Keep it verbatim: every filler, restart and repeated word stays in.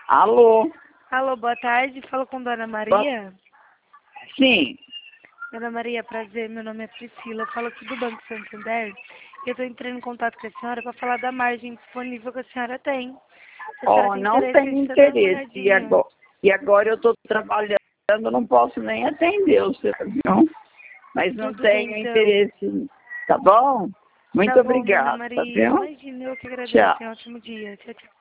Alô? Alô, boa tarde. Falo com Dona Maria. Sim. Dona Maria, prazer. Meu nome é Priscila. Eu falo aqui do Banco Santander. E eu estou entrando em contato com a senhora para falar da margem disponível que a senhora tem. Se a senhora Oh, tem não interesse, tenho deixa eu dar uma interesse. E olhadinha. agora, e agora eu estou trabalhando, não posso nem atender o senhor, viu? Mas não Tudo bem, tenho então. interesse. Tá bom? Muito Tá bom, Dona obrigada, Maria. viu? Imagina, eu que agradeço. Tchau. Tenha um ótimo dia. Tchau, tchau.